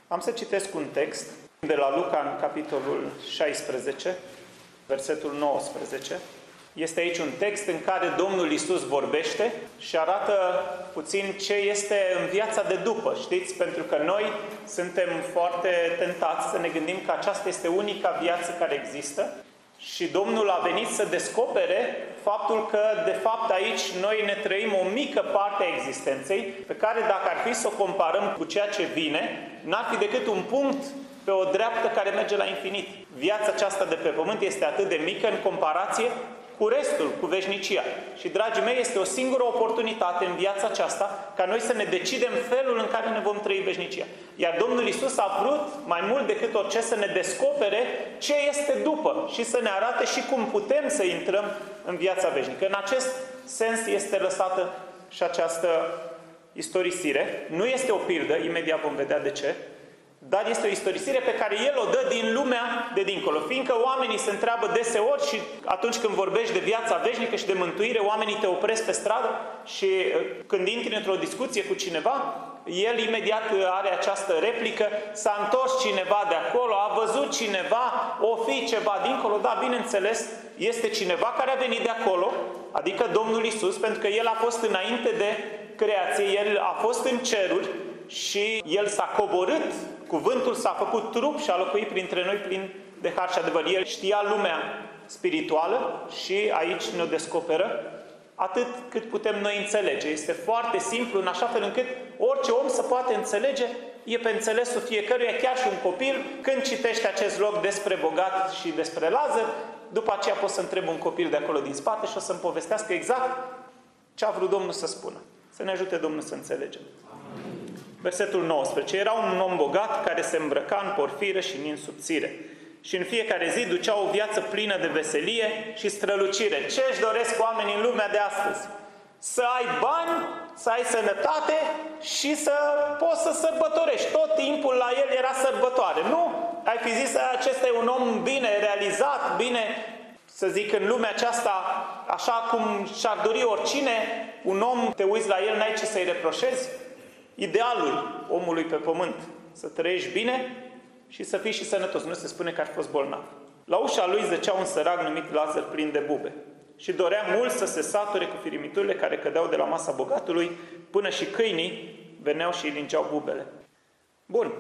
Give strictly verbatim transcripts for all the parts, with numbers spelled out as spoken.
Am să citesc un text de la Luca în capitolul șaisprezece, versetul nouăsprezece. Este aici un text în care Domnul Iisus vorbește și arată puțin ce este în viața de după. Știți, pentru că noi suntem foarte tentați să ne gândim că aceasta este unica viață care există și Domnul a venit să descopere faptul că, de fapt, aici noi ne trăim o mică parte a existenței, pe care, dacă ar fi să o comparăm cu ceea ce vine, n-ar fi decât un punct pe o dreaptă care merge la infinit. Viața aceasta de pe pământ este atât de mică în comparație cu restul, cu veșnicia. Și, dragii mei, este o singură oportunitate în viața aceasta ca noi să ne decidem felul în care ne vom trăi veșnicia. Iar Domnul Iisus a vrut, mai mult decât orice, să ne descopere ce este după și să ne arate și cum putem să intrăm în viața veșnică. În acest sens este lăsată și această istorisire. Nu este o pildă, imediat vom vedea de ce, dar este o istorisire pe care El o dă din lumea de dincolo. Fiindcă oamenii se întreabă deseori și atunci când vorbești de viața veșnică și de mântuire, oamenii te opresc pe stradă și când intri într-o discuție cu cineva, el imediat are această replică: s-a întors cineva de acolo, a văzut cineva, o fi ceva dincolo. Da, bineînțeles, este cineva care a venit de acolo, adică Domnul Iisus, pentru că El a fost înainte de creație, El a fost în ceruri și El s-a coborât, cuvântul s-a făcut trup și a locuit printre noi plin de har și adevăr. El știa lumea spirituală și aici ne-o descoperă atât cât putem noi înțelege. Este foarte simplu, în așa fel încât orice om să poate înțelege, e pe înțelesul fiecăruia, chiar și un copil, când citește acest loc despre bogat și despre Lazar, după aceea pot să întreb un copil de acolo din spate și o să-mi povestească exact ce a vrut Domnul să spună. Să ne ajute Domnul să înțelegem. Versetul nouăsprezece. Era un om bogat care se îmbrăca în porfiră și în subțire. Și în fiecare zi ducea o viață plină de veselie și strălucire. Ce își doresc oamenii în lumea de astăzi? Să ai bani, să ai sănătate și să poți să sărbătorești. Tot timpul la el era sărbătoare. Nu? Ai fi zis, acesta e un om bine realizat, bine, să zic, în lumea aceasta, așa cum și-ar dori oricine, un om, te uiți la el, n-ai ce să-i reproșezi? Idealul omului pe pământ, să trăiești bine și să fii și sănătos. Nu se spune că ar fi fost bolnav. La ușa lui zăcea un sărac numit Lazar plin de bube și dorea mult să se sature cu firimiturile care cădeau de la masa bogatului, până și câinii veneau și îi lingeau bubele. Bun.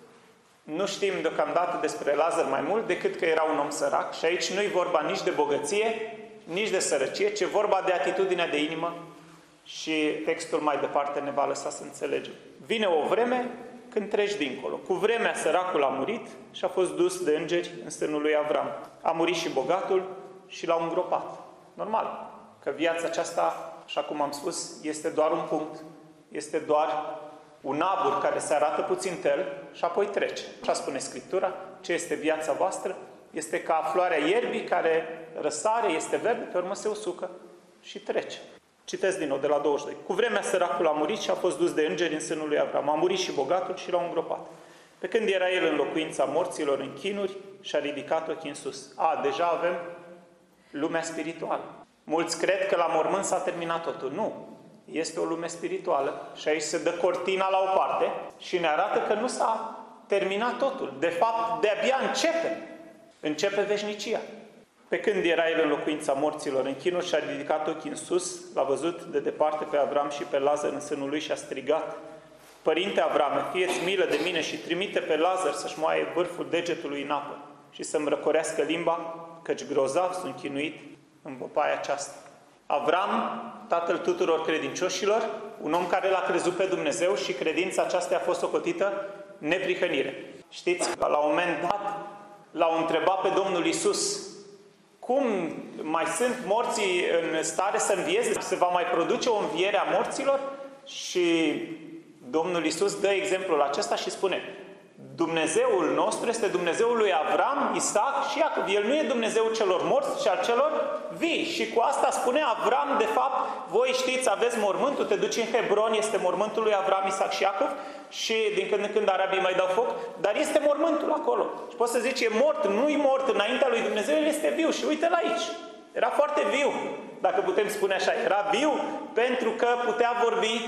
Nu știm deocamdată despre Lazar mai mult decât că era un om sărac și aici nu-i vorba nici de bogăție, nici de sărăcie, ci vorba de atitudinea de inimă și textul mai departe ne va lăsa să înțelegem. Vine o vreme când treci dincolo. Cu vremea săracul a murit și a fost dus de îngeri în sânul lui Avram. A murit și bogatul și l-au îngropat. Normal, că viața aceasta, așa cum am spus, este doar un punct, este doar un abur care se arată puțin tel și apoi trece. Așa spune Scriptura, ce este viața voastră? Este ca floarea ierbii care răsare, este verde, pe urmă se usucă și trece. Citesc din nou de la douăzeci și doi. Cu vremea săracul a murit și a fost dus de îngeri în sânul lui Avram. A murit și bogatul și l-au îngropat. Pe când era el în locuința morților în chinuri, și-a ridicat ochii în sus. A, deja avem lumea spirituală. Mulți cred că la mormânt s-a terminat totul. Nu. Este o lume spirituală și aici se dă cortina la o parte și ne arată că nu s-a terminat totul. De fapt, de-abia începe. Începe veșnicia. Pe când era el în locuința morților în chinuri și-a ridicat ochii în sus, l-a văzut de departe pe Avram și pe Lazar în sânul lui și a strigat: Părinte Avrame, fie-ți milă de mine și trimite pe Lazar să-și moaie vârful degetului în apă și să-mi răcorească limba, căci grozav sunt chinuit în văpaia aceasta. Avram, tatăl tuturor credincioșilor, un om care l-a crezut pe Dumnezeu și credința aceasta a fost socotită neprihănire. Știți, la un moment dat l-au întrebat pe Domnul Iisus: cum mai sunt morții în stare să învieze? Se va mai produce o înviere a morților? Și Domnul Iisus dă exemplul acesta și spune: Dumnezeul nostru este Dumnezeul lui Avram, Isaac și Iacov. El nu e Dumnezeul celor morți, ci al celor vii. Și cu asta spune Avram, de fapt, voi știți, aveți mormântul, te duci în Hebron, este mormântul lui Avram, Isaac și Iacov, și din când în când arabii mai dau foc, dar este mormântul acolo. Și poți să zici, e mort, nu-i mort înaintea lui Dumnezeu, el este viu. Și uite-l aici. Era foarte viu, dacă putem spune așa. Era viu pentru că putea vorbi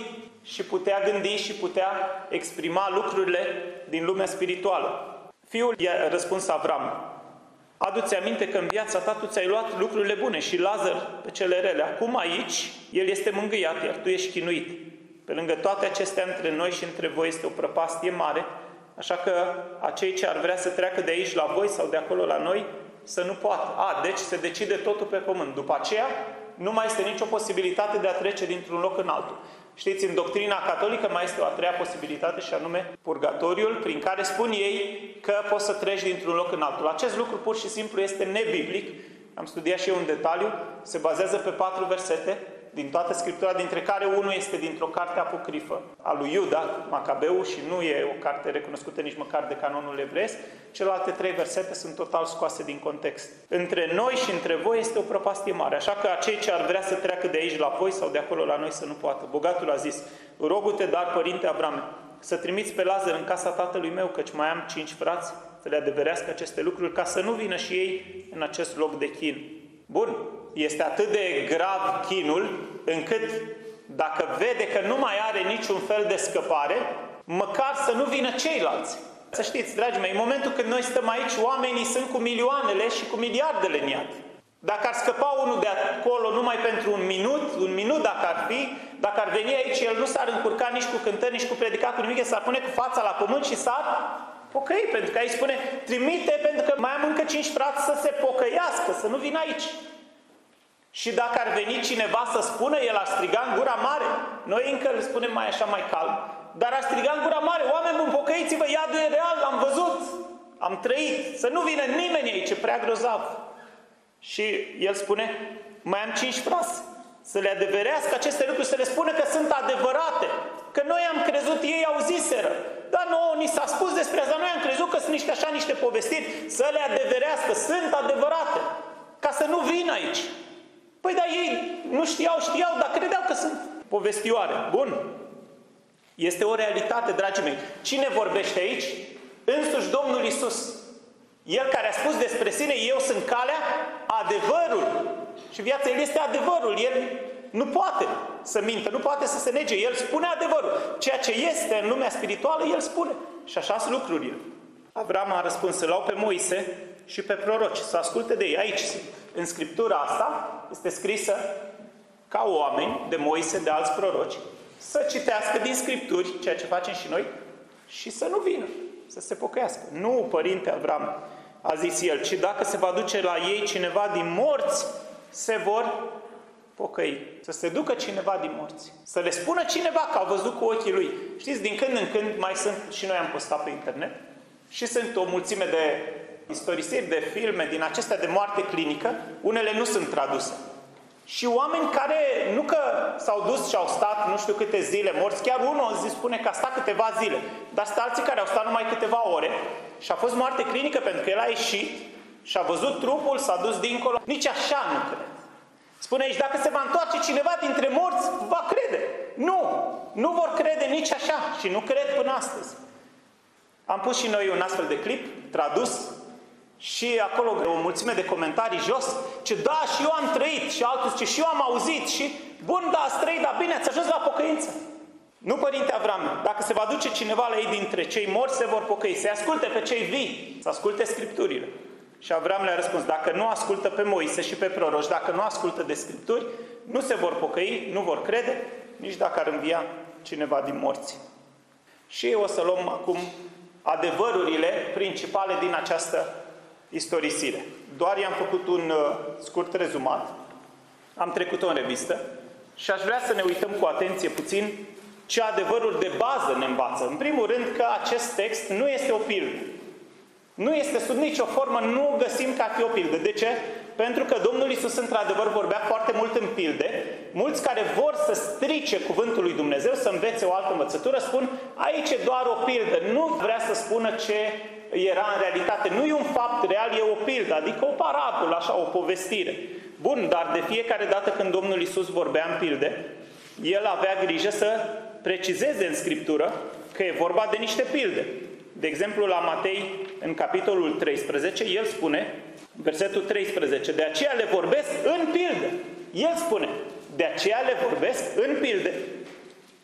și putea gândi și putea exprima lucrurile din lumea spirituală. Fiul i-a răspuns Avram: adu-ți aminte că în viața ta tu ți-ai luat lucrurile bune și Lazar pe cele rele. Acum aici el este mângâiat, iar tu ești chinuit. Pe lângă toate acestea, între noi și între voi este o prăpastie mare, așa că acei ce ar vrea să treacă de aici la voi sau de acolo la noi, să nu poată. A, deci se decide totul pe pământ. După aceea, nu mai este nicio posibilitate de a trece dintr-un loc în altul. Știți, în doctrina catolică mai este o a treia posibilitate și anume purgatoriul, prin care spun ei că poți să treci dintr-un loc în altul. Acest lucru pur și simplu este nebiblic. Am studiat și eu în detaliu. Se bazează pe patru versete din toată Scriptura, dintre care unul este dintr-o carte apocrifă a lui Iuda, Macabeu, și nu e o carte recunoscută nici măcar de canonul evreiesc. Celelalte trei versete sunt total scoase din context. Între noi și între voi este o prăpastie mare, așa că acei ce ar vrea să treacă de aici la voi sau de acolo la noi să nu poată. Bogatul a zis: rogu-te, dar, părinte Abrame, să trimiți pe Lazar în casa tatălui meu, căci mai am cinci frați, să le adeverească aceste lucruri, ca să nu vină și ei în acest loc de chin. Bun, este atât de grav chinul, încât dacă vede că nu mai are niciun fel de scăpare, măcar să nu vină ceilalți. Să știți, dragii mei, în momentul când noi stăm aici, oamenii sunt cu milioanele și cu miliardele în iad. Dacă ar scăpa unul de acolo numai pentru un minut, un minut dacă ar fi, dacă ar veni aici, el nu s-ar încurca nici cu cântări, nici cu predicat, cu nimic, s-ar pune cu fața la pământ și s-ar pocăi, pentru că aici spune: trimite, pentru că mai am încă cinci frați să se pocăiască, să nu vină aici. Și dacă ar veni cineva să spună, el ar striga în gura mare. Noi încă îl spunem mai așa, mai calm, dar ar striga în gura mare: oameni buni, pocăiți-vă, iadul e real, am văzut, am trăit, să nu vină nimeni aici, e prea grozav. Și el spune: mai am cinci frați, să le adeverească aceste lucruri, să le spună că sunt adevărate, că noi am crezut, ei auziseră. Dar nouă ni s-a spus despre asta, noi am crezut că sunt niște așa, niște povestiri, să le adeverească, sunt adevărate, ca să nu vină aici. Păi dar ei nu știau, știau, dar credeau că sunt povestioare. Bun. Este o realitate, dragii mei. Cine vorbește aici? Însuși Domnul Iisus. El care a spus despre sine: eu sunt calea, adevărul și viața. El este adevărul. El nu poate să mintă, nu poate să se nege. El spune adevărul. Ceea ce este în lumea spirituală, el spune. Și așa sunt lucrurile. Avram a răspuns: să-l iau pe Moise și pe proroci, să asculte de ei. Aici, în Scriptura asta, este scrisă ca oameni de Moise, de alți proroci, să citească din Scripturi, ceea ce facem și noi, și să nu vină, să se pocăiască. Nu, părinte Avram, a zis el, ci dacă se va duce la ei cineva din morți, se vor pocăi. Să se ducă cineva din morți. Să le spună cineva că au văzut cu ochii lui. Știți, din când în când mai sunt, și noi am postat pe internet, și sunt o mulțime de istorisiri, de filme din acestea de moarte clinică, unele nu sunt traduse. Și oameni care nu că s-au dus și au stat nu știu câte zile morți, chiar unul zi spune că a stat câteva zile, dar sunt alții care au stat numai câteva ore și a fost moarte clinică pentru că el a ieșit și a văzut trupul, s-a dus dincolo. Nici așa nu cred. Spune aici, dacă se va întoarce cineva dintre morți, va crede. Nu! Nu vor crede nici așa și nu cred până astăzi. Am pus și noi un astfel de clip tradus și acolo o mulțime de comentarii jos, ce da, și eu am trăit, și altul zice, și eu am auzit, și bun, da, ați trăit, dar bine, ați ajuns la pocăință. Nu, părinte Avram, dacă se va duce cineva la ei dintre cei morți, se vor pocăi, să-i asculte pe cei vii, să asculte Scripturile. Și Avram le-a răspuns, dacă nu ascultă pe Moise și pe proroci, dacă nu ascultă de Scripturi, nu se vor pocăi, nu vor crede, nici dacă ar învia cineva din morți. Și o să luăm acum adevărurile principale din această istorisire. Doar i-am făcut un uh, scurt rezumat, am trecut-o în revistă și aș vrea să ne uităm cu atenție puțin ce adevăruri de bază ne învață. În primul rând că acest text nu este o pildă. Nu este sub nicio formă, nu găsim ca fi o pildă. De ce? Pentru că Domnul Iisus într-adevăr vorbea foarte mult în pilde. Mulți care vor să strice cuvântul lui Dumnezeu, să învețe o altă învățătură, spun aici e doar o pildă. Nu vrea să spună ce era în realitate. Nu e un fapt real, e o pildă, adică o parabolă, așa, o povestire. Bun, dar de fiecare dată când Domnul Iisus vorbea în pilde, El avea grijă să precizeze în Scriptură că e vorba de niște pilde. De exemplu, la Matei, în capitolul treisprezece, El spune, versetul treisprezece, de aceea le vorbesc în pilde. El spune, de aceea le vorbesc în pilde.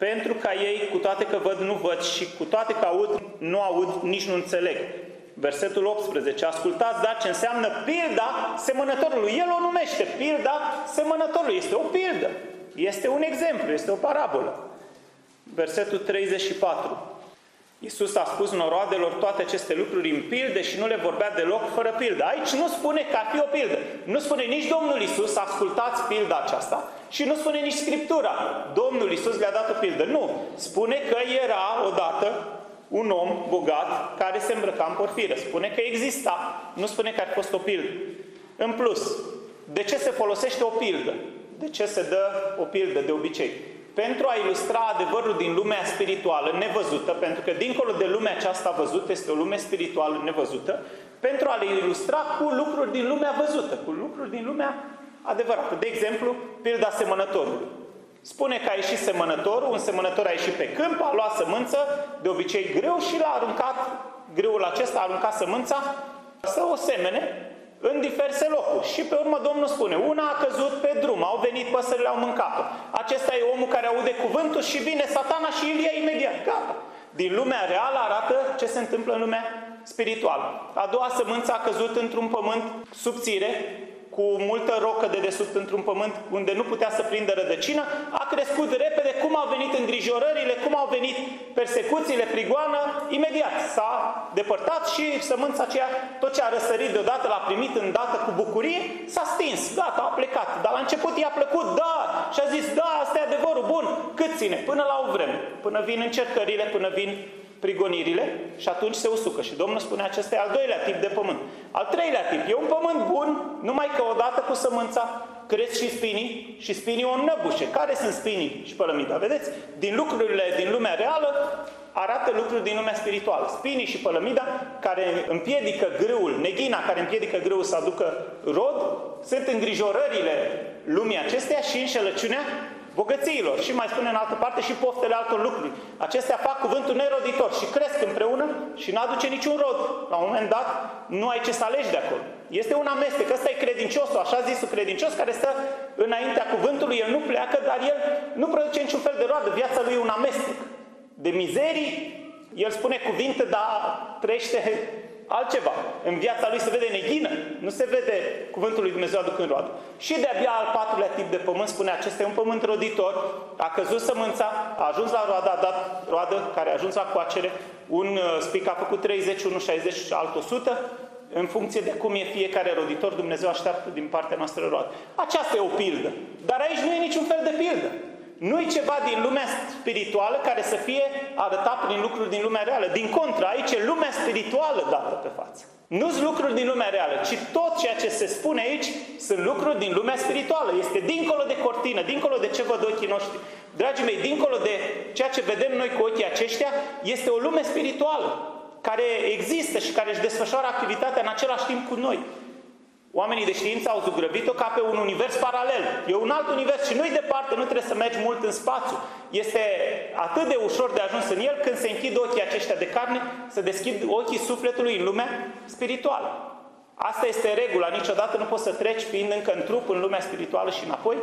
pentru ca ei, cu toate că văd, nu văd și cu toate că aud, nu aud, nici nu înțeleg. Versetul optsprezece. Ascultați, dar ce înseamnă pilda semănătorului. El o numește pilda semănătorului. Este o pildă. Este un exemplu, este o parabolă. Versetul treizeci și patru. Iisus a spus noroadelor toate aceste lucruri în pilde și nu le vorbea deloc fără pildă. Aici nu spune că ar fi o pildă. Nu spune nici Domnul Iisus, ascultați pilda aceasta, și nu spune nici Scriptura. Domnul Iisus le-a dat o pildă. Nu. Spune că era odată un om bogat care se îmbrăca în porfiră. Spune că exista. Nu spune că ar fi fost o pildă. În plus, de ce se folosește o pildă? De ce se dă o pildă de obicei? Pentru a ilustra adevărul din lumea spirituală nevăzută, pentru că dincolo de lumea aceasta văzută este o lume spirituală nevăzută, pentru a le ilustra cu lucruri din lumea văzută, cu lucruri din lumea adevărată. De exemplu, pilda semănătorului. Spune că a ieșit semănătorul, un semănător a ieșit pe câmp, a luat sămânță, de obicei grâu, și l-a aruncat, grâul acesta a aruncat sămânța să o semene în diverse locuri. Și pe urmă Domnul spune, una a căzut pe drum, au venit păsările, au mâncat-o. Acesta e omul care aude cuvântul și vine Satana și îl ia imediat. Gata. Din lumea reală arată ce se întâmplă în lumea spirituală. A doua sămânță a căzut într-un pământ subțire, cu multă rocă de desubt, într-un pământ unde nu putea să prindă rădăcină, a crescut repede. Cum au venit îngrijorările, cum au venit persecuțiile, prigoană, imediat s-a depărtat și sămânța aceea, tot ce a răsărit deodată, l-a primit îndată cu bucurie, s-a stins, gata, a plecat. Dar la început i-a plăcut, da, și a zis, da, asta e adevărul, bun, cât ține? Până la o vreme, până vin încercările, până vin prigonirile și atunci se usucă. Și Domnul spune, acesta e al doilea tip de pământ. Al treilea tip, e un pământ bun, numai că odată cu sămânța cresc și spinii, și spinii o înnăbușe. Care sunt spinii și pălămida? Vedeți? Din lucrurile din lumea reală arată lucruri din lumea spirituală. Spinii și pălămida care împiedică grâul, neghina care împiedică grâul să aducă rod, sunt îngrijorările lumii acesteia și înșelăciunea bogățiilor. Și mai spune în altă parte și poftele altor lucruri. Acestea fac cuvântul neroditor și cresc împreună și nu aduce niciun rod. La un moment dat nu ai ce să alegi de acolo. Este un amestec. Ăsta e credinciosul, așa zisul credincios, care stă înaintea cuvântului, el nu pleacă, dar el nu produce niciun fel de roadă. Viața lui e un amestec de mizerii. El spune cuvinte, dar trăiește altceva. În viața lui se vede neghină, nu se vede cuvântul lui Dumnezeu aducând roadă. Și de-abia al patrulea tip de pământ spune, acesta e un pământ roditor, a căzut sămânța, a ajuns la roadă, a dat roadă care a ajuns la coacere, un spic a făcut treizeci, unul șaizeci și altul o sută, în funcție de cum e fiecare roditor, Dumnezeu așteaptă din partea noastră roadă. Aceasta e o pildă. Dar aici nu e niciun fel de pildă. Nu e ceva din lumea spirituală care să fie arătat prin lucruri din lumea reală. Din contră, aici e lumea spirituală dată pe față. Nu sunt lucruri din lumea reală, ci tot ceea ce se spune aici sunt lucruri din lumea spirituală. Este dincolo de cortină, dincolo de ce văd ochii noștri. Dragii mei, dincolo de ceea ce vedem noi cu ochii aceștia, este o lume spirituală care există și care își desfășoară activitatea în același timp cu noi. Oamenii de știință au zugrăvit-o ca pe un univers paralel. E un alt univers și nu-i departe, nu trebuie să mergi mult în spațiu. Este atât de ușor de ajuns în el când se închid ochii aceștia de carne, să deschid ochii sufletului în lumea spirituală. Asta este regula, niciodată nu poți să treci fiind încă în trup în lumea spirituală și înapoi,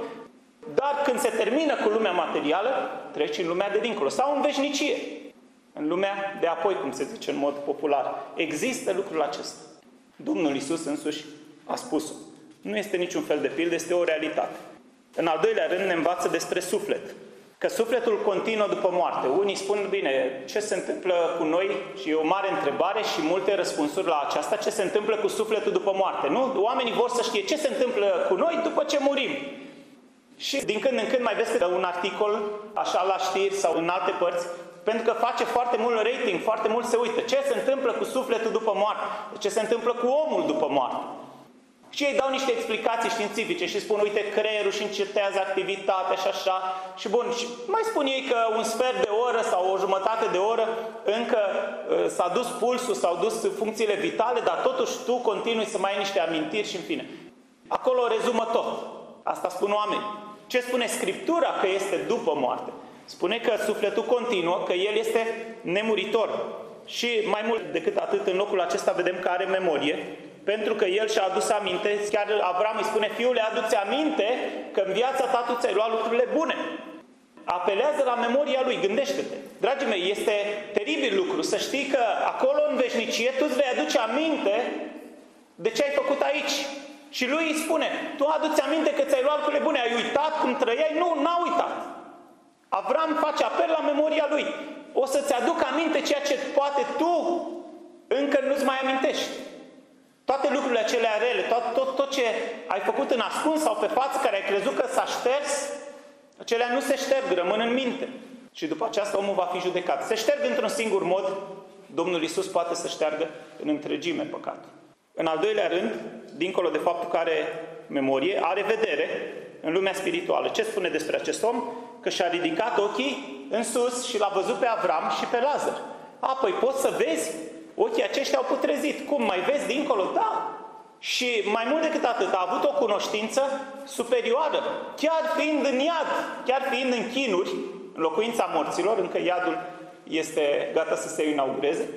dar când se termină cu lumea materială, treci în lumea de dincolo sau în veșnicie. În lumea de apoi, cum se zice în mod popular. Există lucrul acesta. Domnul Iisus însuși a spus-o. Nu este niciun fel de pildă, este o realitate. În al doilea rând ne învață despre suflet. Că sufletul continuă după moarte. Unii spun, bine, ce se întâmplă cu noi? Și e o mare întrebare și multe răspunsuri la aceasta. Ce se întâmplă cu sufletul după moarte? Nu? Oamenii vor să știe ce se întâmplă cu noi după ce murim. Și din când în când mai vezi un articol, așa la știri sau în alte părți, pentru că face foarte mult rating, foarte mult se uită. Ce se întâmplă cu sufletul după moarte? Ce se întâmplă cu omul după moarte? Și ei dau niște explicații științifice și spun, uite, creierul și încetează activitatea și așa. Și bun, și mai spun ei că un sfert de oră sau o jumătate de oră încă uh, s-a dus pulsul, s-au dus funcțiile vitale, dar totuși tu continui să mai ai niște amintiri și în fine. Acolo rezumă tot. Asta spun oameni. Ce spune Scriptura că este după moarte? Spune că sufletul continuă, că el este nemuritor. Și mai mult decât atât, în locul acesta vedem că are memorie, pentru că el și-a adus aminte, chiar Avram îi spune, fiule, adu-ți aminte că în viața ta tu ți-ai luat lucrurile bune. apelează la memoria lui, gândește-te. Dragii mei, este teribil lucru să știi că acolo în veșnicie tu îți vei aduce aminte de ce ai făcut aici. Și lui îi spune, tu aduți aminte că ți-ai luat lucrurile bune, ai uitat cum trăiai? Nu, n-a uitat. Avram face apel la memoria lui. O să-ți aduc aminte ceea ce poate tu încă nu-ți mai amintești. Toate lucrurile acelea rele, tot, tot, tot ce ai făcut în ascuns sau pe față, care ai crezut că s-a șters, acelea nu se șterg, rămân în minte. Și după aceasta omul va fi judecat. Se șterg într-un singur mod, Domnul Iisus poate să șteargă în întregime păcatul. În al doilea rând, dincolo de faptul că are memorie, are vedere în lumea spirituală. Ce spune despre acest om? Că și-a ridicat ochii în sus și l-a văzut pe Avram și pe Lazar. A, păi poți să vezi? Ochii aceștia au putrezit. Cum? Mai vezi dincolo? Da. Și mai mult decât atât, a avut o cunoștință superioară. Chiar fiind în iad, chiar fiind în chinuri, în locuința morților, încă iadul este gata să se inaugureze,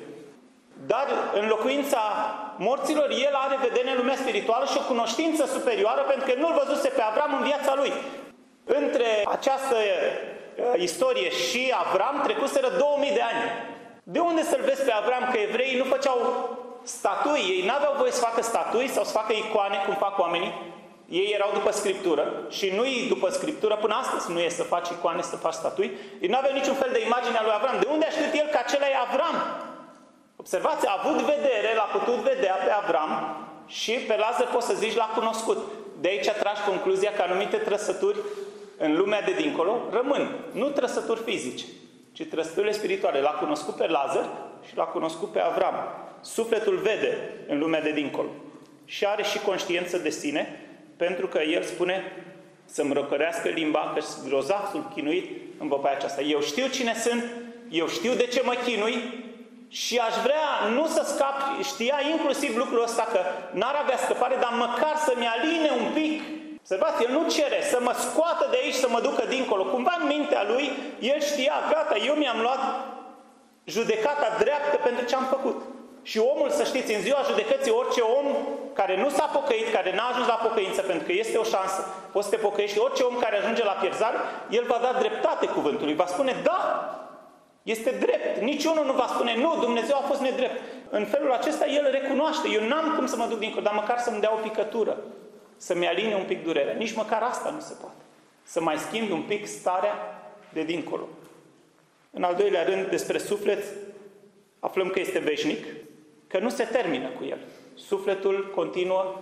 dar în locuința morților, el are vedere în lumea spirituală și o cunoștință superioară, pentru că nu-l văzuse pe Avram în viața lui. Între această uh, istorie și Avram trecuseră două mii de ani. De unde să-l vezi pe Avram? Că evreii nu făceau statui, ei n-aveau voie să facă statui sau să facă icoane, cum fac oamenii. Ei erau după Scriptură și nu-i după Scriptură, până astăzi nu e să faci icoane, să faci statui. Ei nu aveau niciun fel de imagine a lui Avram. De unde a știut el că acela e Avram? Observați, a avut vedere, l-a putut vedea pe Avram și pe Lazar poți să zici l-a cunoscut. De aici tragi concluzia că anumite trăsături în lumea de dincolo rămân. Nu trăsături fizice, ci trăsăturile spirituale. L-a cunoscut pe Lazar și l-a cunoscut pe Avram. Sufletul vede în lumea de dincolo și are și conștiință de sine, pentru că el spune să-mi răcărească limba, că grozav sunt chinuit în văpaia aceasta. Eu știu cine sunt, eu știu de ce mă chinui și aș vrea nu să scap. Știa inclusiv lucrul ăsta că n-ar avea scăpare, dar măcar să-mi aline un pic. Observați, el nu cere să mă scoată de aici, să mă ducă dincolo. Cumva în mintea lui, el știa, gata, eu mi-am luat judecata dreaptă pentru ce am făcut. Și omul, să știți, în ziua judecății, orice om care nu s-a pocăit, care n-a ajuns la pocăință, pentru că este o șansă, poți să te pocăiești, orice om care ajunge la pierzare, el va da dreptate cuvântului, va spune, da, este drept. Niciunul nu va spune, nu, Dumnezeu a fost nedrept. În felul acesta, el recunoaște, eu n-am cum să mă duc dincolo, dar măcar să-mi dea o picătură, să-mi aline un pic durerea. Nici măcar asta nu se poate. Să mai schimbi un pic starea de dincolo. În al doilea rând, despre suflet, aflăm că este veșnic, că nu se termină cu el. Sufletul continuă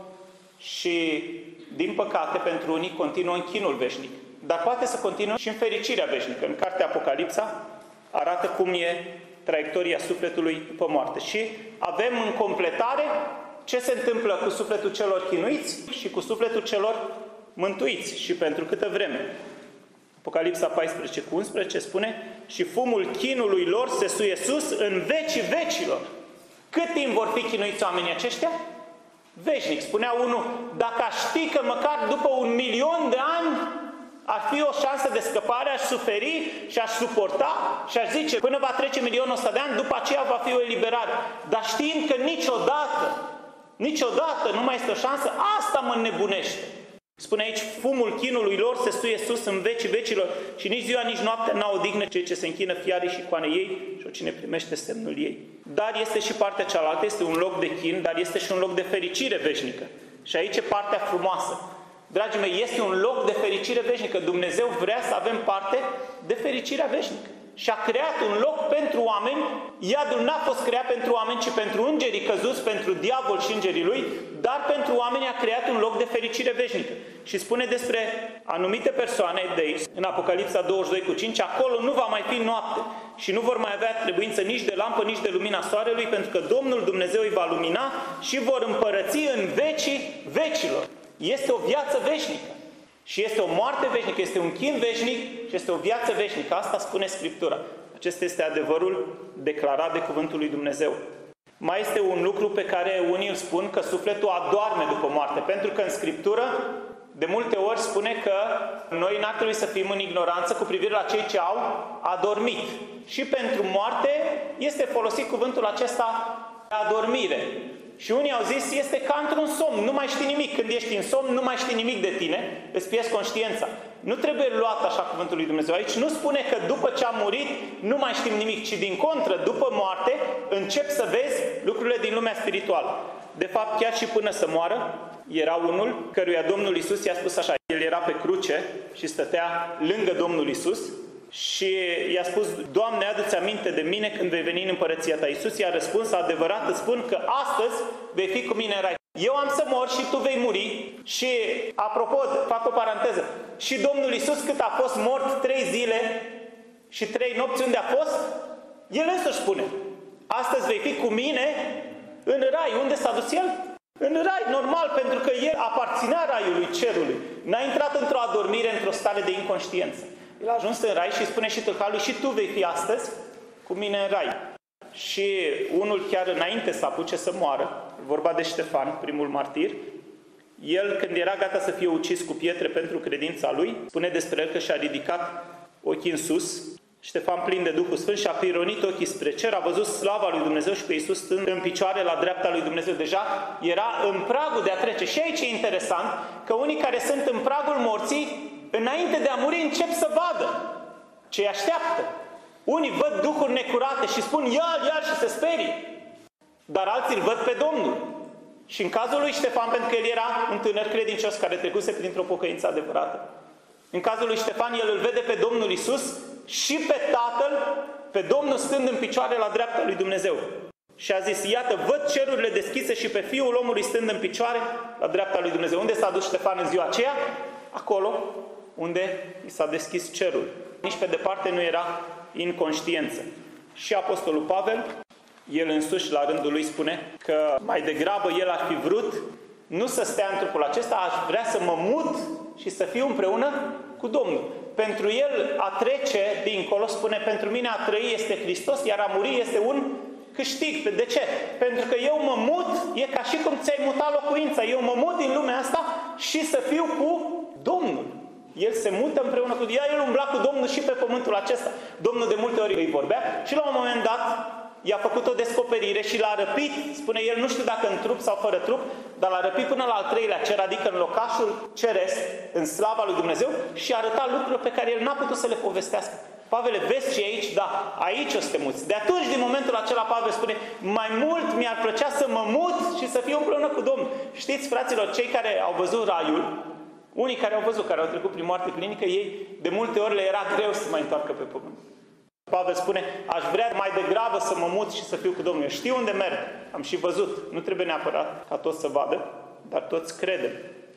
și, din păcate, pentru unii continuă în chinul veșnic. Dar poate să continue și în fericirea veșnică. În cartea Apocalipsa arată cum e traiectoria sufletului după moarte. Și avem în completare ce se întâmplă cu sufletul celor chinuiți și cu sufletul celor mântuiți și pentru câtă vreme. Apocalipsa paisprezece cu unsprezece spune și fumul chinului lor se suie sus în vecii vecilor. Cât timp vor fi chinuiți oamenii aceștia? Veșnic. Spunea unul, dacă aș ști că măcar după un milion de ani ar fi o șansă de scăpare, aș suferi și aș suporta și aș zice, până va trece milionul ăsta de ani, după aceea va fi o eliberare. Dar știind că niciodată, niciodată nu mai este o șansă, asta mă înnebunește. Spune aici, fumul chinului lor se suie sus în vecii vecilor și nici ziua, nici noaptea n-au odihnă cei ce se închină fiarei și icoane ei și cine primește semnul ei. Dar este și partea cealaltă, este un loc de chin, dar este și un loc de fericire veșnică. Și aici e partea frumoasă. Dragii mei, este un loc de fericire veșnică. Dumnezeu vrea să avem parte de fericirea veșnică. Și a creat un loc pentru oameni. Iadul n-a fost creat pentru oameni, ci pentru îngerii căzuți, pentru diavol și îngerii lui, dar pentru oameni a creat un loc de fericire veșnică. Și spune despre anumite persoane de aici, în Apocalipsa douăzeci și doi cu cinci, acolo nu va mai fi noapte și nu vor mai avea trebuință nici de lampă, nici de lumina soarelui, pentru că Domnul Dumnezeu îi va lumina și vor împărăți în vecii vecilor. Este o viață veșnică. Și este o moarte veșnică, este un chin veșnic și este o viață veșnică. Asta spune Scriptura. Acesta este adevărul declarat de Cuvântul lui Dumnezeu. Mai este un lucru pe care unii îl spun, că sufletul adorme după moarte. Pentru că în Scriptură de multe ori spune că noi n-ar trebui să fim în ignoranță cu privire la cei ce au adormit. Și pentru moarte este folosit cuvântul acesta adormire. Și unii au zis, este ca într-un somn, nu mai știi nimic. Când ești în somn, nu mai știi nimic de tine, îți pierzi conștiința. nu trebuie luat așa cuvântul lui Dumnezeu. Aici nu spune că după ce a murit nu mai știm nimic, ci din contră, după moarte, încep să vezi lucrurile din lumea spirituală. De fapt, chiar și până să moară, era unul căruia Domnul Iisus i-a spus așa. El era pe cruce și stătea lângă Domnul Iisus și i-a spus: Doamne, adu-ți aminte de mine când vei veni în împărăția ta. Iisus i-a răspuns: adevărat îți spun că astăzi vei fi cu mine în rai. Eu am să mor și tu vei muri. Și, apropo, fac o paranteză, și Domnul Iisus cât a fost mort trei zile și trei nopți, unde a fost? El însuși spune: astăzi vei fi cu mine în rai. Unde s-a dus el? În rai, normal, pentru că el aparținea raiului, cerului. N-a intrat într-o adormire, într-o stare de inconștiență. El a ajuns în rai și spune și tâlharului: și tu vei fi astăzi cu mine în rai. Și unul chiar înainte să apuce să moară, vorba de Ștefan, primul martir, el, când era gata să fie ucis cu pietre pentru credința lui, spune despre el că și-a ridicat ochii în sus. Ștefan, plin de Duhul Sfânt, și-a pironit ochii spre cer, a văzut slava lui Dumnezeu și pe Iisus stând în picioare la dreapta lui Dumnezeu. Deja era în pragul de a trece. Și aici e interesant că unii care sunt în pragul morții, înainte de a muri, încep să vadă ce îi așteaptă. Unii văd duhuri necurate și spun: ia-l, ia-l, și se sperie. Dar alții îl văd pe Domnul. Și în cazul lui Ștefan, pentru că el era un tânăr credincios care trecuse printr-o pocăință adevărată, în cazul lui Ștefan, el îl vede pe Domnul Iisus și pe Tatăl, pe Domnul stând în picioare la dreapta lui Dumnezeu. Și a zis: iată, văd cerurile deschise și pe Fiul omului stând în picioare la dreapta lui Dumnezeu. Unde s-a dus Ștefan în ziua aceea? Acolo unde i s-a deschis cerul. Nici pe departe nu era inconștiență. Și Apostolul Pavel, el însuși la rândul lui spune că mai degrabă el ar fi vrut nu să stea în trupul acesta, aș vrea să mă mut și să fiu împreună cu Domnul. Pentru el a trece dincolo, spune: pentru mine a trăi este Hristos, iar a muri este un câștig. De ce? Pentru că eu mă mut, e ca și cum ți-ai mutat locuința. Eu mă mut din lumea asta și să fiu cu Domnul. El se mută împreună cu... Ea, el umbla cu Domnul și pe pământul acesta. Domnul de multe ori îi vorbea și la un moment dat i-a făcut o descoperire și l-a răpit, spune el, nu știu dacă în trup sau fără trup, dar l-a răpit până la al treilea cer, adică în locașul ceresc, în slava lui Dumnezeu, și a arătat lucruri pe care el n-a putut să le povestească. Pavele, vezi și aici? Da, aici o să te muți. De atunci, din momentul acela, Pavel spune: mai mult mi-ar plăcea să mă mut și să fiu împreună cu Domnul. Știți, fraților, cei care au văzut raiul, unii care au văzut, care au trecut prin moarte clinică, ei de multe ori le era greu să mai întoarcă pe pământ. Pavel spune: aș vrea mai degrabă să mă mut și să fiu cu Domnul. Eu știu unde merg, am și văzut. Nu trebuie neapărat ca toți să vadă, dar toți credem.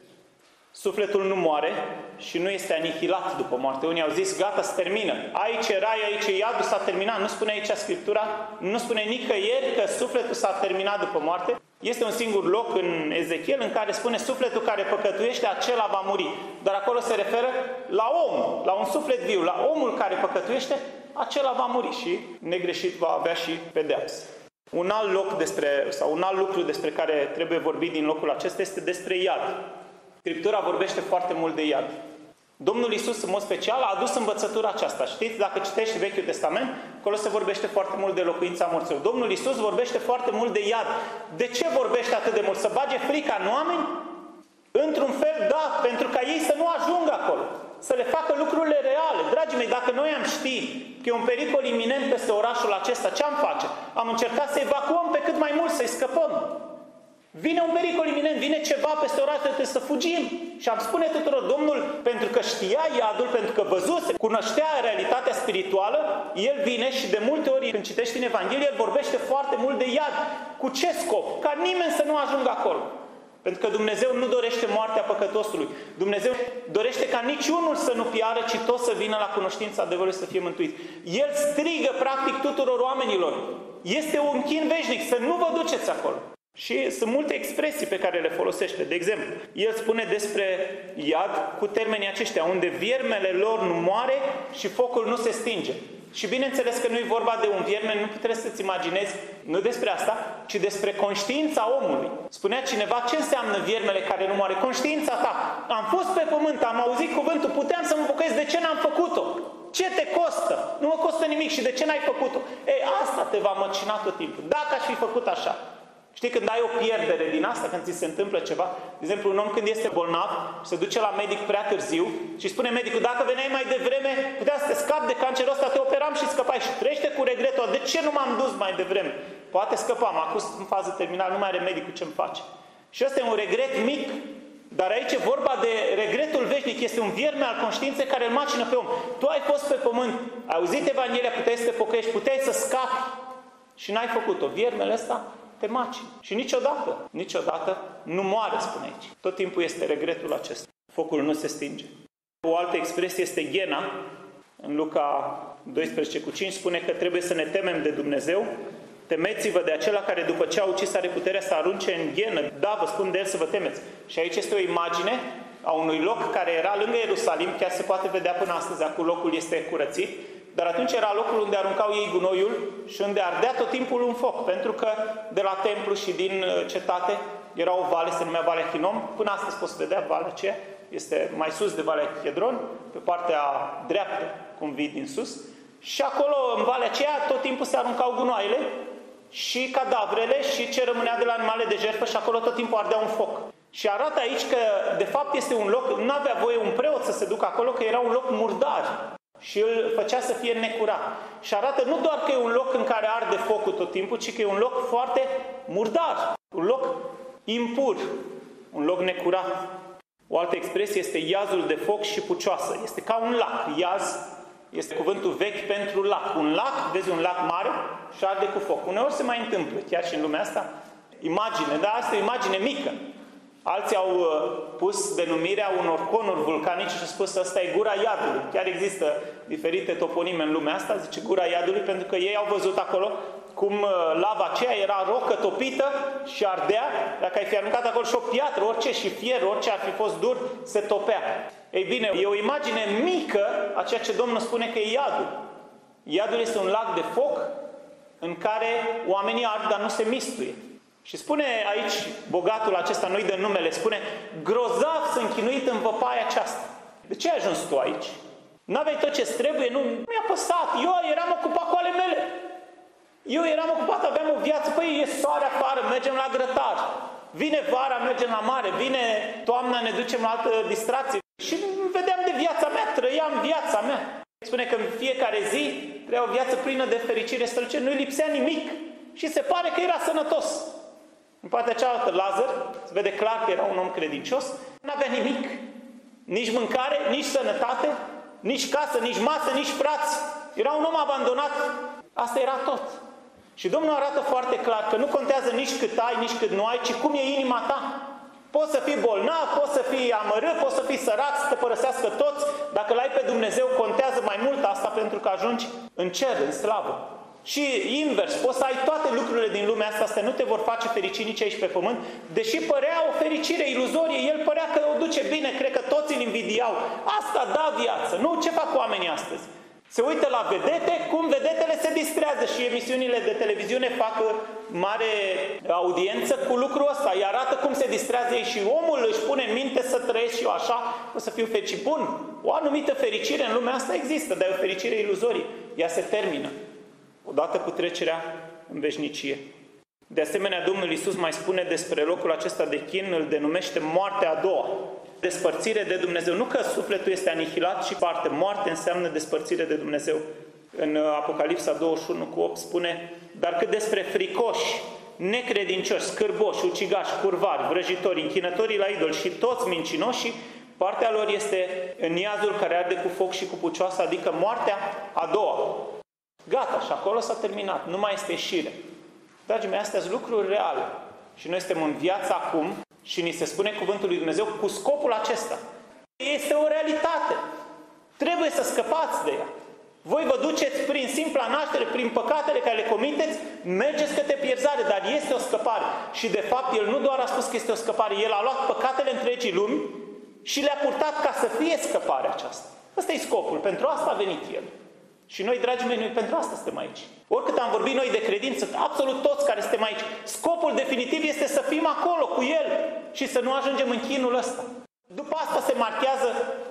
Sufletul nu moare și nu este anihilat după moarte. Unii au zis: gata, se termină. Aici e rai, aici e iadul, s-a terminat. Nu spune aici Scriptura, nu spune nicăieri că sufletul s-a terminat după moarte. Este un singur loc în Ezechiel în care spune: sufletul care păcătuiește, acela va muri. Dar acolo se referă la om, la un suflet viu, la omul care păcătuiește, acela va muri și negreșit va avea și pedeapsă. Un alt loc despre, sau un alt lucru despre care trebuie vorbit din locul acesta este despre iad. Scriptura vorbește foarte mult de iad. Domnul Iisus, în mod special, a adus învățătura aceasta. Știți, dacă citești Vechiul Testament, acolo se vorbește foarte mult de locuința morților. Domnul Iisus vorbește foarte mult de iad. De ce vorbește atât de mult? Să bage frica în oameni? Într-un fel, da, pentru ca ei să nu ajungă acolo. Să le facă lucrurile reale. Dragii mei, dacă noi am ști că e un pericol iminent peste orașul acesta, ce am face? Am încercat să evacuăm pe cât mai mult, să-i scăpăm. Vine un pericol iminent, vine ceva peste oraș, trebuie să fugim. Și am spune tuturor: Domnul, pentru că știa iadul, pentru că văzuse, cunoștea realitatea spirituală, El vine și de multe ori, când citești în Evanghelie, El vorbește foarte mult de iad. Cu ce scop? Ca nimeni să nu ajungă acolo. Pentru că Dumnezeu nu dorește moartea păcătosului. Dumnezeu dorește ca niciunul să nu piară, ci toți să vină la cunoștința adevărului, să fie mântuiți. El strigă practic tuturor oamenilor: este un chin veșnic, să nu vă duceți acolo. Și sunt multe expresii pe care le folosește. De exemplu, el spune despre iad cu termenii aceștia: unde viermele lor nu moare și focul nu se stinge. Și bineînțeles că nu e vorba de un vierme, nu trebuie să-ți imaginezi, nu despre asta, ci despre conștiința omului. Spunea cineva: ce înseamnă viermele care nu moare? Conștiința ta. Am fost pe pământ, am auzit cuvântul, puteam să mă pocăiesc, de ce n-am făcut-o? Ce te costă? Nu mă costă nimic. Și de ce n-ai făcut-o? Ei, asta te va măcina tot timpul. Dacă aș fi făcut așa, Știi, când ai o pierdere din asta, când ți se întâmplă ceva, de exemplu, un om când este bolnav și se duce la medic prea târziu și spune medicul, dacă veneai mai devreme, putea să te scapi de cancerul ăsta, te operam și scăpai și trăiește cu regretul, de ce nu m-am dus mai devreme? Poate scăpam, acum în fază terminală, nu mai are medicul ce-mi face. Și ăsta e un regret mic, dar aici e vorba de regretul veșnic, este un vierme al conștiinței care îl macină pe om. Tu ai fost pe pământ, ai auzit Evanghelia, puteai să te pocăiești, puteai să scapi și n-ai făcut-o. Viermele ăsta te macini. Și niciodată, niciodată nu moare, spune aici. Tot timpul este regretul acesta. Focul nu se stinge. O altă expresie este ghena. În Luca doisprezece cu cinci spune că trebuie să ne temem de Dumnezeu. Temeți-vă de acela care după ce a ucis are puterea să arunce în ghenă. Da, vă spun de el să vă temeți. Și aici este o imagine a unui loc care era lângă Ierusalim, chiar se poate vedea până astăzi, acolo locul este curățit, dar atunci era locul unde aruncau ei gunoiul și unde ardea tot timpul un foc, pentru că de la templu și din cetate era o vale, se numea Valea Hinom, până astăzi poți vedea valea aceea, este mai sus de Valea Chedron, pe partea dreaptă, cum vii din sus, și acolo, în valea aceea, tot timpul se aruncau gunoaiele și cadavrele și ce rămânea de la animale de jertfă și acolo tot timpul ardea un foc. Și arată aici că, de fapt, este un loc, nu avea voie un preot să se ducă acolo, că era un loc murdar și îl făcea să fie necurat. Și arată nu doar că e un loc în care arde focul tot timpul, ci că e un loc foarte murdar, un loc impur, un loc necurat. O altă expresie este iazul de foc și pucioasă. Este ca un lac. Iaz este cuvântul vechi pentru lac. Un lac, vezi un lac mare și arde cu foc. Uneori se mai întâmplă, chiar și în lumea asta, imagine, dar asta e o imagine mică. Alții au pus denumirea unor conuri vulcanice și au spus că ăsta e gura iadului. Chiar există diferite toponime în lumea asta, zice gura iadului, pentru că ei au văzut acolo cum lava aceea era rocă topită și ardea. Dacă ai fi aruncat acolo și o piatră, orice și fier, orice ar fi fost dur, se topea. Ei bine, e o imagine mică a ceea ce Domnul spune că e iadul. Iadul este un lac de foc în care oamenii ard, dar nu se mistuie. Și spune aici, bogatul acesta, nu-i dă numele, spune, grozav sunt chinuit în văpaia aceasta. De ce ai ajuns tu aici? N-aveai tot ce trebuie? Nu mi-a păsat. Eu eram ocupat cu ale mele. Eu eram ocupat, aveam o viață. Păi e soare afară, mergem la grătar. Vine vara, mergem la mare. Vine toamna, ne ducem la altă distracție. Și vedeam de viața mea, trăiam viața mea. Spune că în fiecare zi trăia o viață plină de fericire strălucire. Nu-i lipsea nimic. Și se pare că era sănătos. În partea cealaltă, Lazar, se vede clar că era un om credincios, nu avea nimic. Nici mâncare, nici sănătate, nici casă, nici masă, nici frați. Era un om abandonat. Asta era tot. Și Domnul arată foarte clar că nu contează nici cât ai, nici cât nu ai, ci cum e inima ta. Poți să fii bolnav, poți să fii amărât, poți să fii sărac, să te părăsească toți. Dacă l-ai pe Dumnezeu, contează mai mult asta pentru că ajungi în cer, în slavă. Și invers, poți să ai toate lucrurile din lumea asta, astea nu te vor face fericit nici aici pe pământ, deși părea o fericire iluzorie, el părea că o duce bine, cred că toți îl invidiau. Asta da viață. Nu, ce fac oamenii astăzi? Se uită la vedete, cum vedetele se distrează și emisiunile de televiziune fac mare audiență cu lucrul ăsta. Îi arată cum se distrează ei și omul își pune în minte să trăiesc și eu așa, o să fiu fericit. Bun, o anumită fericire în lumea asta există, dar e o fericire iluzorie. Ea se termină odată cu trecerea în veșnicie. De asemenea, Domnul Iisus mai spune despre locul acesta de chin, îl denumește moartea a doua. Despărțire de Dumnezeu. Nu că sufletul este anihilat și parte. Moarte înseamnă despărțire de Dumnezeu. În Apocalipsa douăzeci și unu cu opt spune, dar cât despre fricoși, necredincioși, scârboși, ucigași, curvari, vrăjitori, închinătorii la idol și toți mincinoșii, partea lor este în iazul care arde cu foc și cu pucioasă, adică moartea a doua. Gata, și acolo s-a terminat. Nu mai este ieșire. Dragii mei, astea sunt lucruri reale. Și noi suntem în viață acum și ni se spune cuvântul lui Dumnezeu cu scopul acesta. Este o realitate. Trebuie să scăpați de ea. Voi vă duceți prin simpla naștere, prin păcatele care le comiteți, mergeți către pierzare, dar este o scăpare. Și de fapt, El nu doar a spus că este o scăpare, El a luat păcatele întregii lumi și le-a purtat ca să fie scăparea aceasta. Ăsta e scopul. Pentru asta a venit El. Și noi, dragii mei, noi pentru asta suntem aici. Oricât am vorbit noi de credință, absolut toți care suntem aici, scopul definitiv este să fim acolo cu El și să nu ajungem în chinul ăsta. După asta se marchează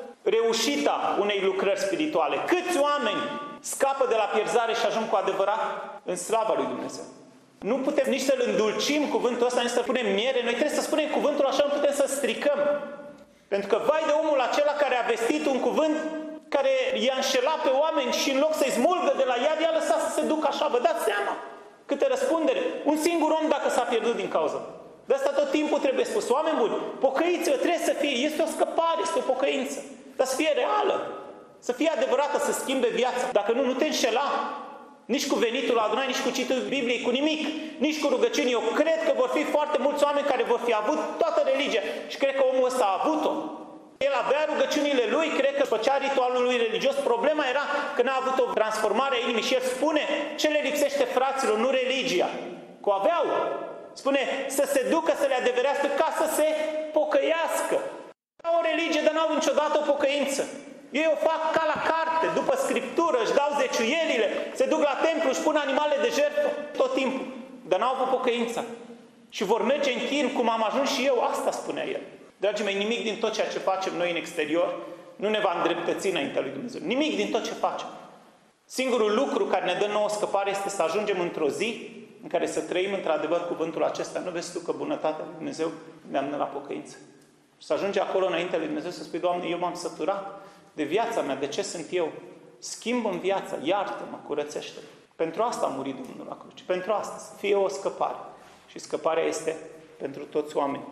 reușita unei lucrări spirituale. Câți oameni scapă de la pierzare și ajung cu adevărat în slava lui Dumnezeu? Nu putem nici să-l îndulcim cuvântul ăsta, nici să punem miere. Noi trebuie să spunem cuvântul așa, nu putem să stricăm. Pentru că vai de omul acela care a vestit un cuvânt care i-a înșelat pe oameni și în loc să-i smulgă de la iad, i-a lăsat să se ducă așa. Vă dați seama câtă răspundere. Un singur om dacă s-a pierdut din cauza. De asta tot timpul trebuie spus. Oameni buni, pocăiți-vă, trebuie să fie. Este o scăpare, este o pocăință. Dar să fie reală. Să fie adevărată, să schimbe viața. Dacă nu, nu te înșela. Nici cu venitul la adunare, nici cu cititul Bibliei, cu nimic. Nici cu rugăciuni. Eu cred că vor fi foarte mulți oameni care vor fi avut toată religia. Și cred că omul ăsta a avut-o. El avea rugăciunile lui, cred că făcea ritualul lui religios. Problema era că n-a avut o transformare a inimii. Și el spune, ce le lipsește fraților, nu religia. Că o aveau. Spune, să se ducă, să le adeverească, ca să se pocăiască. Au o religie, dar n-au niciodată o pocăință. Ei o fac ca la carte, după scriptură, își dau zeciuielile, se duc la templu, își pun animale de jertfă, tot timpul. Dar n-au avut pocăința. Și vor merge în chin, cum am ajuns și eu, asta spunea el. Dragii mei, nimic din tot ceea ce facem noi în exterior nu ne va îndreptăți înaintea lui Dumnezeu. Nimic din tot ce facem. Singurul lucru care ne dă nouă scăpare este să ajungem într-o zi în care să trăim într-adevăr cuvântul acesta. Nu vezi tu că bunătatea lui Dumnezeu ne amână la pocăință? Și să ajungi acolo înaintea lui Dumnezeu să spui, Doamne, eu m-am săturat de viața mea, de ce sunt eu? Schimbă-mi viața, iartă-mă, curățește-mă. Pentru asta a murit Domnul la cruce. Pentru asta, să fie o scăpare. Și scăparea este pentru toți oamenii.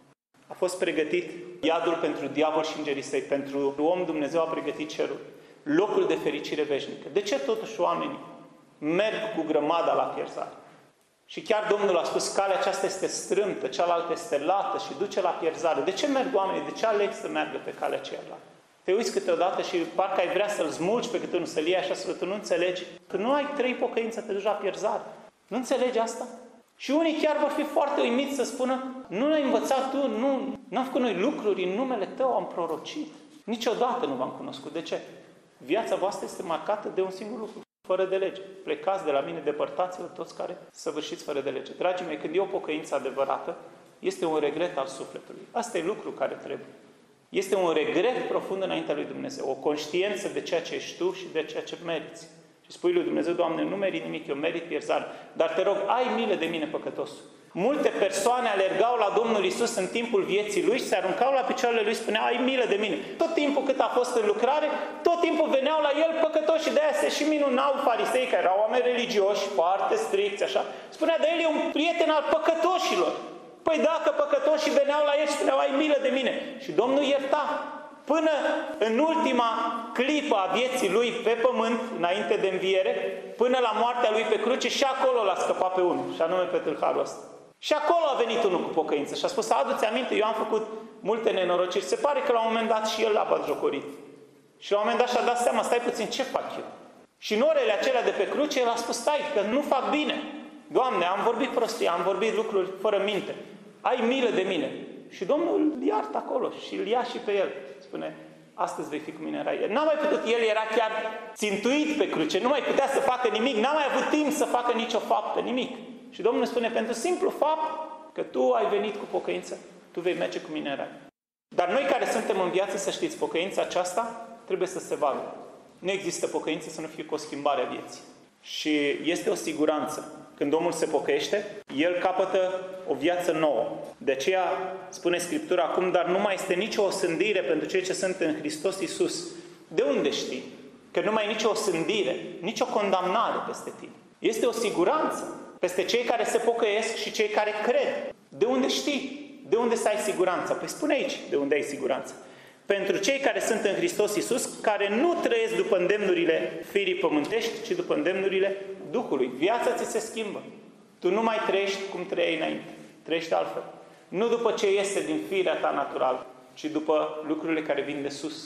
A fost pregătit iadul pentru diavol și îngerii săi. Pentru om Dumnezeu a pregătit cerul. Locul de fericire veșnică. De ce totuși oamenii merg cu grămada la pierzare? Și chiar Domnul a spus, calea aceasta este strâmtă, cealaltă este lată și duce la pierzare. De ce merg oamenii? De ce aleg să meargă pe calea aceea lată? Te uiți câteodată și parcă ai vrea să-l smulgi pe câte unul, să-l iei așa, să tu nu înțelegi. Că nu ai trei pocăință, te duci la pierzare. Nu înțelegi asta? Și unii chiar vor fi foarte uimiți să spună, nu ne-ai învățat tu, nu am făcut noi lucruri în numele tău, am prorocit. Niciodată nu v-am cunoscut. De ce? Viața voastră este marcată de un singur lucru, fără de lege. Plecați de la mine, depărtați-vă toți care săvârșiți fără de lege. Dragii mei, când e o pocăință adevărată, este un regret al sufletului. Asta e lucru care trebuie. Este un regret profund înaintea lui Dumnezeu, o conștiință de ceea ce ești tu și de ceea ce meriți. Și spui lui Dumnezeu, Doamne, nu merit nimic, eu merit pierzare, dar te rog, ai milă de mine, păcătosul. Multe persoane alergau la Domnul Iisus în timpul vieții Lui și se aruncau la picioarele Lui și spuneau, ai milă de mine. Tot timpul cât a fost în lucrare, tot timpul veneau la El păcătoși și de aia se și minunau farisei, care erau oameni religioși, foarte stricți, așa. Spunea, dar El e un prieten al păcătoșilor. Păi dacă păcătoșii veneau la El și spuneau, ai milă de mine. Și Domnul ierta. Până în ultima clipă a vieții Lui pe pământ, înainte de înviere, până la moartea Lui pe cruce, și acolo l-a scăpat pe unul, și anume pe tâlharul ăsta. Și acolo a venit unul cu pocăință și a spus, adu-ți aminte, eu am făcut multe nenorociri. Se pare că la un moment dat și el l-a batjocorit. Și la un moment dat și-a dat seama, stai puțin, ce fac eu? Și în orele acelea de pe cruce, el a spus, stai, că nu fac bine. Doamne, am vorbit prostie, am vorbit lucruri fără minte. Ai milă de mine. Și Domnul îl iartă acolo și îl ia și pe el. Spune, astăzi vei fi cu mine în rai. N-a mai putut, el era chiar țintuit pe cruce, nu mai putea să facă nimic, n-a mai avut timp să facă nicio faptă, nimic. Și Domnul spune, pentru simplu fapt că tu ai venit cu pocăință, tu vei merge cu mine în rai. Dar noi care suntem în viață, să știți, pocăința aceasta trebuie să se vadă. Nu există pocăință să nu fie cu o schimbare a vieții. Și este o siguranță. Când omul se pocăiește, el capătă o viață nouă. De aceea spune Scriptura acum, dar nu mai este nicio osândire pentru cei ce sunt în Hristos Iisus. De unde știi? Că nu mai e nicio osândire, nicio condamnare peste tine. Este o siguranță peste cei care se pocăiesc și cei care cred. De unde știi? De unde să ai siguranța? Păi spune aici de unde ai siguranță. Pentru cei care sunt în Hristos Iisus, care nu trăiesc după îndemnurile firii pământești, ci după îndemnurile Duhului. Viața ți se schimbă. Tu nu mai trăiești cum trăiai înainte. Trăiești altfel. Nu după ce iese din firea ta naturală, ci după lucrurile care vin de sus.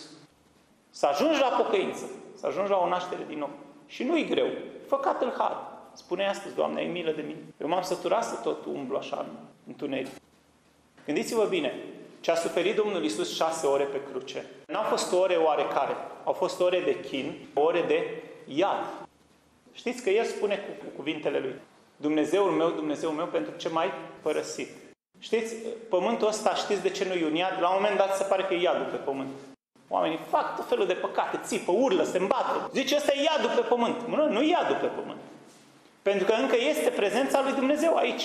Să ajungi la pocăință, să ajungi la o naștere din nou. Și nu-i greu. Fă ca tâlhar. Spune astăzi, Doamne, ai milă de mine. Eu m-am săturat să tot umblu așa în întuneric. Gândiți-vă bine. Ce a suferit Domnul Iisus șase ore pe cruce, n-au fost ore oarecare, au fost ore de chin, ore de iad. Știți că El spune cu, cu cuvintele Lui, Dumnezeul meu, Dumnezeul meu, pentru ce m-ai părăsit. Știți, pământul ăsta, știți de ce nu e un iad? La un moment dat se pare că e iadul pe pământ. Oamenii fac tot felul de păcate, țipă, urlă, se îmbată. Zice, ăsta e iadul pe pământ. Nu, nu e iadul pe pământ. Pentru că încă este prezența lui Dumnezeu aici.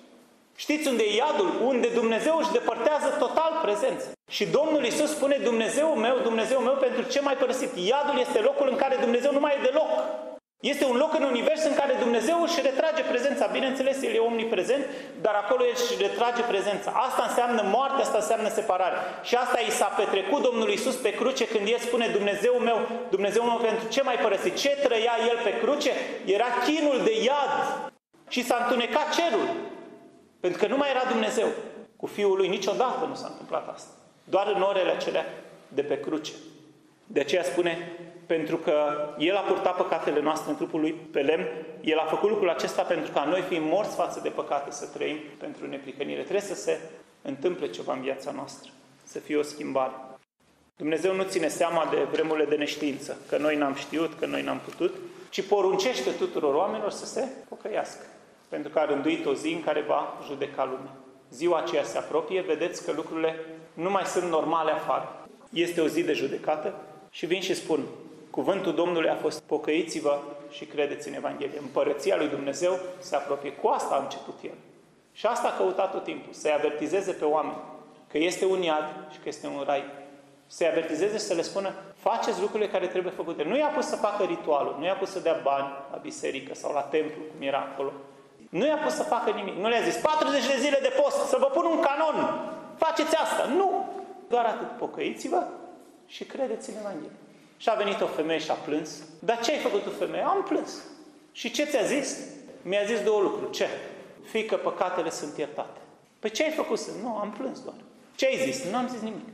Știți unde e iadul? Unde Dumnezeu își depărtează total prezența. Și Domnul Iisus spune, Dumnezeul meu, Dumnezeul meu, pentru ce m-ai părăsit? Iadul este locul în care Dumnezeu nu mai e deloc. Este un loc în univers în care Dumnezeu își retrage prezența. Bineînțeles, El e omniprezent, dar acolo El își retrage prezența. Asta înseamnă moarte, asta înseamnă separare. Și asta i s-a petrecut Domnului Iisus pe cruce când El spune, Dumnezeul meu, Dumnezeul meu, pentru ce m-ai părăsit? Ce trăia El pe cruce? Era chinul de iad. Și s-a întunecat cerul. Pentru că nu mai era Dumnezeu. Cu Fiul Lui niciodată nu s-a întâmplat asta. Doar în orele acelea de pe cruce. De aceea spune, pentru că El a purtat păcatele noastre în trupul Lui pe lemn, El a făcut lucrul acesta pentru ca noi fiind morți față de păcate să trăim pentru neprihănire. Trebuie să se întâmple ceva în viața noastră. Să fie o schimbare. Dumnezeu nu ține seama de vremurile de neștiință, că noi n-am știut, că noi n-am putut, ci poruncește tuturor oamenilor să se pocăiască. Pentru că a rânduit o zi în care va judeca lumea. Ziua aceea se apropie, vedeți că lucrurile nu mai sunt normale afară. Este o zi de judecată și vin și spun, cuvântul Domnului a fost, pocăiți-vă și credeți în Evanghelie. Împărăția lui Dumnezeu se apropie. Cu asta a început El. Și asta a căutat tot timpul, să-i avertizeze pe oameni că este un iad și că este un rai. Să-i avertizeze și să le spună, faceți lucrurile care trebuie făcute. Nu i-a pus să facă ritualul, nu i-a pus să dea bani la biserică sau la templu, cum era acolo. Nu i-a pus să facă nimic. Nu le-a zis, patruzeci de zile de post, să vă pun un canon. Faceți asta. Nu! Doar atât. Pocăiți-vă și credeți în Evanghelie. Și a venit o femeie și a plâns. Dar ce ai făcut tu, femeie? Am plâns. Și ce ți-a zis? Mi-a zis două lucruri. Ce? Fiică păcatele sunt iertate. Păi ce ai făcut? Nu, am plâns doar. Ce ai zis? Nu am zis nimic.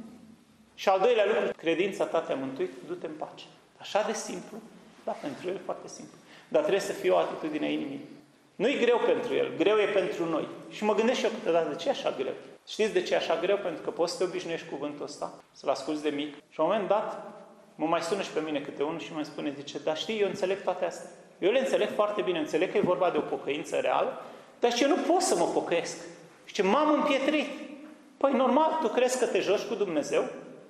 Și al doilea lucru, credința ta te-a mântuit, du-te în pace. Așa de simplu, da, pentru el foarte simplu. Dar trebuie să fie o atitudine a inimii. Nu-i greu pentru el, greu e pentru noi. Și mă gândesc și eu câteodată, de ce e așa greu? Știți de ce e așa greu? Pentru că poți să te obișnuiești cuvântul ăsta, să-l asculți de mic. Și la un moment dat, mă mai sună și pe mine câte unul și mă spune, zice, dar știi, eu înțeleg toate astea. Eu le înțeleg foarte bine, înțeleg că e vorba de o pocăință reală, dar și eu nu pot să mă pocăiesc. Și ce m-am împietrit. Păi normal, tu crezi că te joci cu Dumnezeu?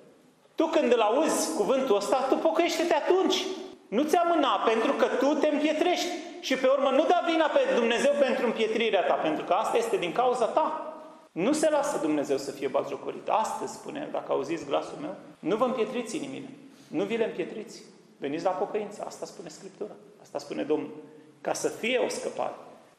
Tu când îl auzi cuvântul ăsta, tu pocăiește-te atunci. Nu ți amâna, pentru că tu te împietrești. Și pe urmă nu da vina pe Dumnezeu pentru împietrirea ta, pentru că asta este din cauza ta. Nu se lasă Dumnezeu să fie batjocorit. Astăzi, spune, dacă auziți glasul meu, nu vă împietriți inimile. Nu vi le împietriți. Veniți la pocăință. Asta spune Scriptura. Asta spune Domnul. Ca să fie o scăpare.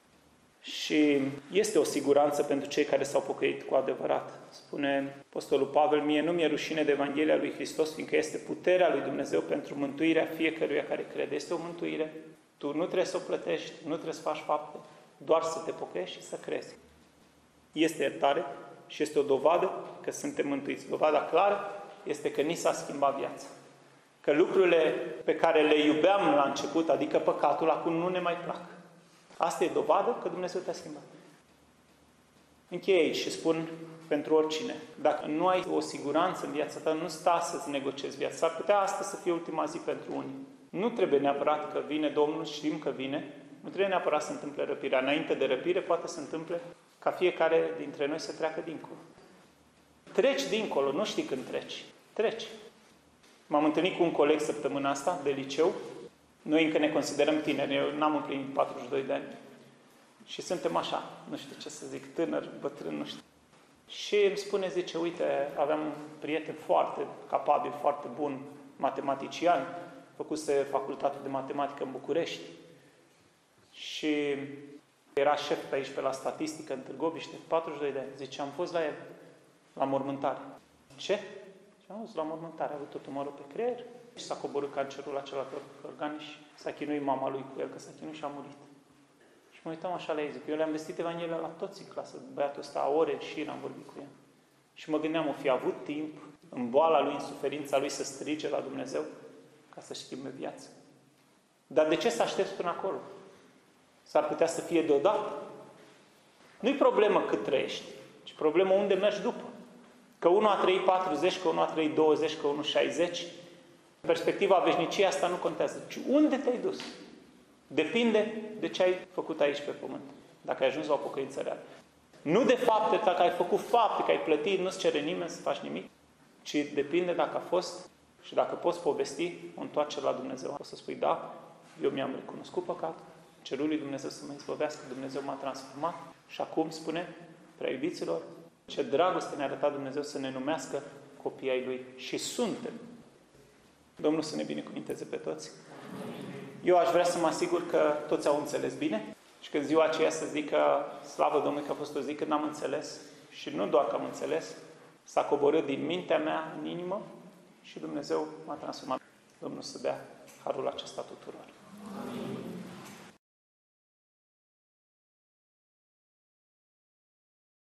Și este o siguranță pentru cei care s-au pocăit cu adevărat. Spune Apostolul Pavel, mie nu mi-e rușine de Evanghelia lui Hristos, fiindcă este puterea lui Dumnezeu pentru mântuirea fiecăruia care crede. Este o mântuire. Tu nu trebuie să o plătești, nu trebuie să faci fapte, doar să te pocăiești și să crezi. Este iertare și este o dovadă că suntem mântuiți. Dovada clară este că ni s-a schimbat viața. Că lucrurile pe care le iubeam la început, adică păcatul, acum nu ne mai plac. Asta e dovadă că Dumnezeu te-a schimbat. Încheie aici și spun pentru oricine. Dacă nu ai o siguranță în viața ta, nu sta să-ți negociezi viața. S-ar putea asta să fie ultima zi pentru unii. Nu trebuie neapărat că vine Domnul, știm că vine. Nu trebuie neapărat să se întâmple răpirea. Înainte de răpire poate să întâmple ca fiecare dintre noi să treacă dincolo. Treci dincolo, nu știi când treci. Treci. M-am întâlnit cu un coleg săptămâna asta de liceu. Noi încă ne considerăm tineri. Eu n-am împlinit patruzeci și doi de ani. Și suntem așa, nu știu ce să zic, tânăr, bătrân, nu știu. Și îmi spune, zice, uite, aveam un prieten foarte capabil, foarte bun, matematician, făcuse facultatea de matematică în București. Și era șef pe aici, pe la statistică, în Târgoviște, patruzeci și doi de ani. Zice, am fost la el, la mormântare. Ce? Și am fost la mormântare, a avut o tumoră pe creier și s-a coborât cancerul la celălalt organ și s-a chinuit mama lui cu el, că s-a chinuit și a murit. Și mă uitam așa la ei, zic, eu le-am vestit Evanghelia la toți în clasă, băiatul ăsta, ore și am vorbit cu el. Și mă gândeam, o fi avut timp, în boala lui, în suferința lui, să strige la Dumnezeu, ca să schimbe viața. Dar de ce să aștepți până acolo? S-ar putea să fie deodată. Nu-i problemă cât trăiești, ci problemă unde mergi după. Că unul a trăit patruzeci, că unul a trăit douăzeci, că unul șaizeci. Perspectiva veșniciei asta nu contează, ci unde te-ai dus. Depinde de ce ai făcut aici pe pământ. Dacă ai ajuns la o pocăință reală. Nu de fapte, dacă ai făcut fapte, că ai plătit, nu-ți cere nimeni să faci nimic, ci depinde dacă a fost și dacă poți povesti o întoarcere la Dumnezeu. O să spui, da, eu mi-am recunoscut păcatul, cerul lui Dumnezeu să mă izbăvească, Dumnezeu m-a transformat și acum spune, prea iubiților, ce dragoste ne-a arătat Dumnezeu să ne numească copii ai Lui și suntem. Domnul să ne binecuvinteze pe toți. Eu aș vrea să mă asigur că toți au înțeles bine și când ziua aceea să zic că slavă Domnului că a fost o zi când am înțeles și nu doar că am înțeles, s-a coborât din mintea mea în inimă și Dumnezeu m-a transformat. Domnul să dea harul acesta tuturor. Amin.